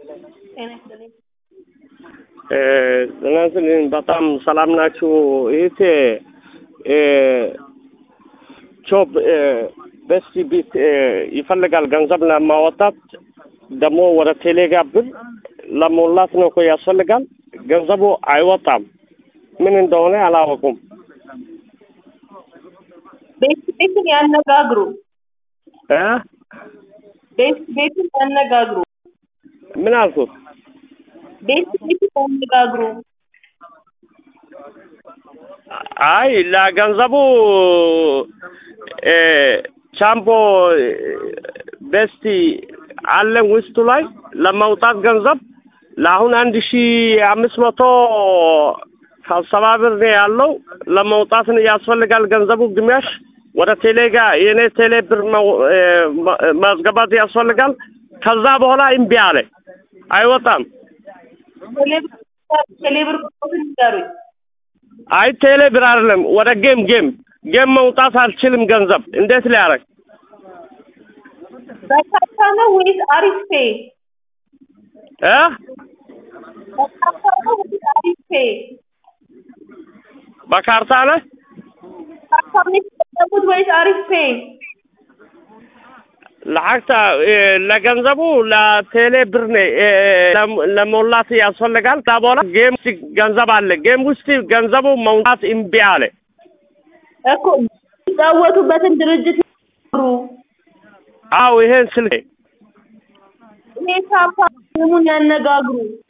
እናንተን በጣም ሰላም ናችሁ እህቴ ጆብ በስቲ ቢት ይፈልጋል ገንዘብ ለማውጣት ደሞ ወደ ቴሌጋ ብር ለሞላት ነው እኮ ያስፈልጋል ገንዘቡ አይወጣም ምን እንደሆነ አላወቁም ቤትን ያነጋግሩ ቤትን ያነጋግሩ ምን አልኩት ቤትን ያነጋግሩ አይ ለገንዘቡ ቻምፖ በስቲ አለን ውስጡ ላይ ለማውጣት ገንዘብ ለአሁን 1500 ከሰባብር ነው ያለው ለማውጣት ነው ያስፈልጋል ገንዘቡ ግማሽ ወደ ቴሌጋ የኔ ቴሌ ብር ማስገባት ያስፈልጋል ከዛ በኋላ እምቢ አለ አይወጣም ቴሌ ብር ኮንትሮል ይጋሩ አይ ቴሌ ብር አይደለም ወደ ጌም መውጣት አልችልም ገንዘብ እንዴት ሊያረግ በካርታ ነው ወይስ አሪፍ በካርታ ነው ካርታ ወይስ አሪፍ ለሐቅታ ለገንዘቡ ለቴሌ ብር ነው ለሞላት ያስፈልጋል ታቦላ ጌም ገንዘብ አለ ጌም ውስጥ ገንዘቡ መውጣት እምቢ አለ እኮ ዳወቱበትን ድርጅት ነው አው ይሄን ስልክ ይሄ ካምፓኒውን ያነጋግሩ